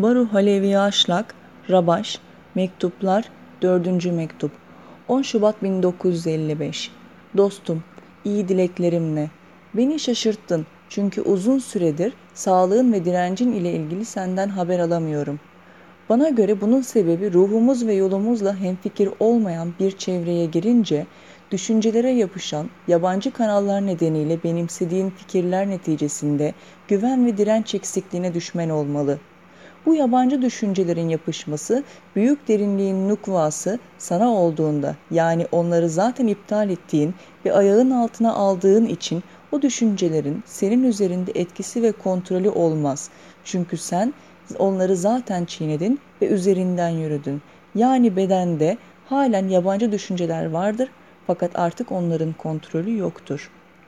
Baruh Halevi Aşlak, Rabaş, Mektuplar, 4. Mektup, 10 Şubat 1955. Dostum, iyi dileklerimle. Beni şaşırttın çünkü uzun süredir sağlığın ve direncin ile ilgili senden haber alamıyorum. Bana göre bunun sebebi ruhumuz ve yolumuzla hemfikir olmayan bir çevreye girince, düşüncelere yapışan yabancı kanallar nedeniyle benimsediğin fikirler neticesinde güven ve direnç eksikliğine düşmen olmalı. Bu yabancı düşüncelerin yapışması, büyük derinliğin nukvası sana olduğunda, yani onları zaten iptal ettiğin ve ayağın altına aldığın için o düşüncelerin senin üzerinde etkisi ve kontrolü olmaz. Çünkü sen onları zaten çiğnedin ve üzerinden yürüdün. Yani bedende halen yabancı düşünceler vardır fakat artık onların kontrolü yoktur.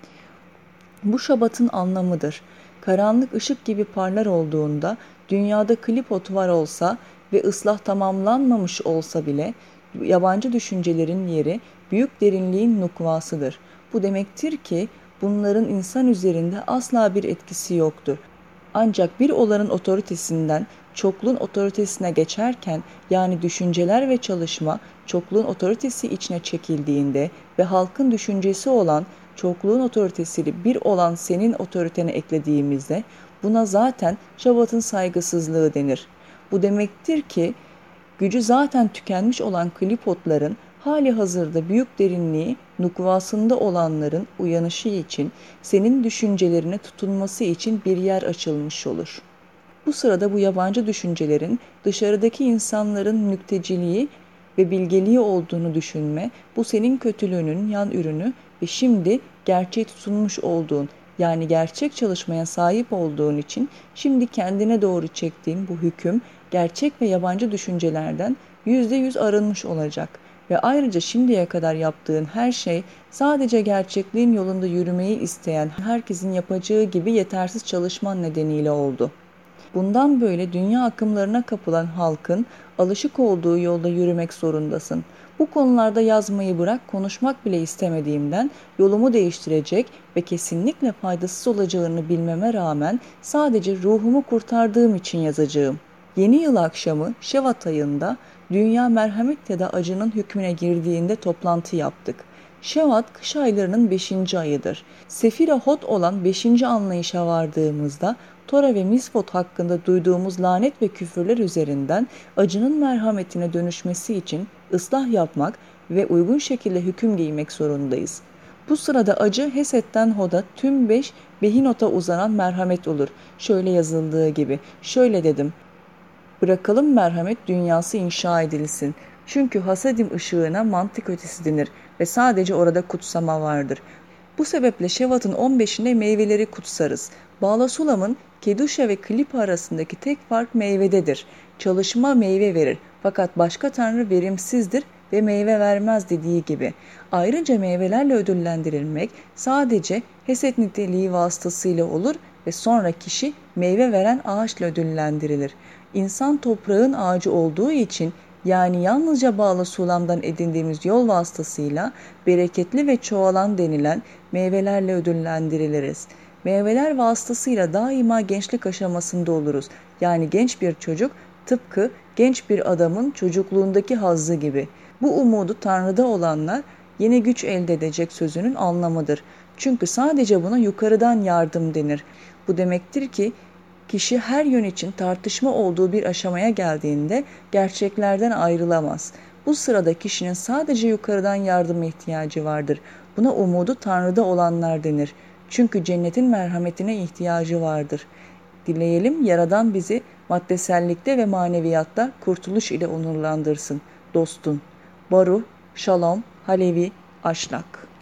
Bu şabatın anlamıdır. Karanlık ışık gibi parlar olduğunda, dünyada klipot var olsa ve ıslah tamamlanmamış olsa bile, yabancı düşüncelerin yeri büyük derinliğin nukvasıdır. Bu demektir ki bunların insan üzerinde asla bir etkisi yoktur. Ancak bir olanın otoritesinden çokluğun otoritesine geçerken, yani düşünceler ve çalışma çokluğun otoritesi içine çekildiğinde ve halkın düşüncesi olan çokluğun otoritesiyle bir olan senin otoritene eklediğimizde buna zaten şabatın saygısızlığı denir. Bu demektir ki gücü zaten tükenmiş olan klipotların hali hazırda büyük derinliği nukvasında olanların uyanışı için senin düşüncelerine tutunması için bir yer açılmış olur. Bu sırada bu yabancı düşüncelerin dışarıdaki insanların nükteciliği ve bilgeliği olduğunu düşünme, bu senin kötülüğünün yan ürünü ve şimdi gerçeğe tutunmuş olduğun, yani gerçek çalışmaya sahip olduğun için şimdi kendine doğru çektiğin bu hüküm, gerçek ve yabancı düşüncelerden %100 arınmış olacak. Ve ayrıca şimdiye kadar yaptığın her şey sadece gerçekliğin yolunda yürümeyi isteyen herkesin yapacağı gibi yetersiz çalışman nedeniyle oldu. Bundan böyle dünya akımlarına kapılan halkın alışık olduğu yolda yürümek zorundasın. Bu konularda yazmayı bırak, konuşmak bile istemediğimden yolumu değiştirecek ve kesinlikle faydasız olacağını bilmeme rağmen sadece ruhumu kurtardığım için yazacağım. Yeni yıl akşamı Şevat ayında dünya merhamet ya da acının hükmüne girdiğinde toplantı yaptık. Şevat kış aylarının 5. ayıdır. Sefira Hot olan 5. anlayışa vardığımızda Tora ve Misfot hakkında duyduğumuz lanet ve küfürler üzerinden acının merhametine dönüşmesi için ıslah yapmak ve uygun şekilde hüküm giymek zorundayız. Bu sırada acı Heset'ten Hod'a tüm 5 Behinot'a uzanan merhamet olur. Şöyle yazıldığı gibi. Şöyle dedim. Bırakalım merhamet dünyası inşa edilsin. Çünkü hasedim ışığına mantık ötesi denir ve sadece orada kutsama vardır. Bu sebeple Şevat'ın 15'inde meyveleri kutsarız. Bağla Sulam'ın Keduşa ve Klipa arasındaki tek fark meyvededir. Çalışma meyve verir fakat başka tanrı verimsizdir ve meyve vermez dediği gibi. Ayrıca meyvelerle ödüllendirilmek sadece Hesed niteliği vasıtasıyla olur ve sonra kişi meyve veren ağaçla ödüllendirilir. İnsan toprağın ağacı olduğu için, yani yalnızca bağlı sulamdan edindiğimiz yol vasıtasıyla bereketli ve çoğalan denilen meyvelerle ödüllendiriliriz. Meyveler vasıtasıyla daima gençlik aşamasında oluruz. Yani genç bir çocuk tıpkı genç bir adamın çocukluğundaki hazzı gibi. Bu umudu Tanrı'da olanlar yeni güç elde edecek sözünün anlamıdır. Çünkü sadece buna yukarıdan yardım denir. Bu demektir ki kişi her yön için tartışma olduğu bir aşamaya geldiğinde gerçeklerden ayrılamaz. Bu sırada kişinin sadece yukarıdan yardıma ihtiyacı vardır. Buna umudu Tanrı'da olanlar denir. Çünkü cennetin merhametine ihtiyacı vardır. Dileyelim Yaradan bizi maddesellikte ve maneviyatta kurtuluş ile onurlandırsın. Dostun. Baruh, Şalom, Halevi, Aşlak.